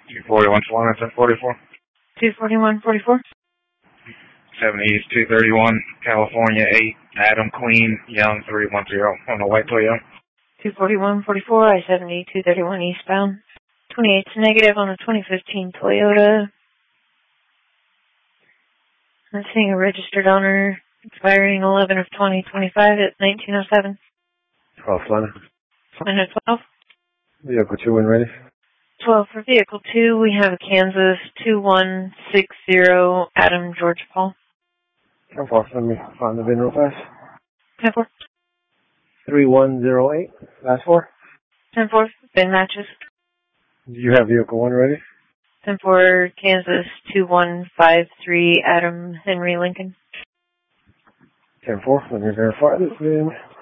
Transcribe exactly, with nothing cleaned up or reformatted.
two forty-one, ten forty-four. two forty-one forty-four. seven East, two thirty-one, California, eight, Adam Queen, Young, three one zero, on the white Toyota. two forty-one forty-four, I seventy, two thirty-one eastbound. twenty-eight's negative on a twenty fifteen Toyota. I'm seeing a registered owner expiring eleven of twenty twenty-five at nineteen oh seven. twelve, London. And at twelve? Vehicle two when ready. twelve for vehicle two, we have a Kansas two one six zero, Adam George Paul. ten four, let me find the VIN real fast. ten four. three one zero eight, last four. ten four, VIN matches. Do you have vehicle one ready? ten four, Kansas two one five three, Adam Henry Lincoln. ten four, let me verify this VIN.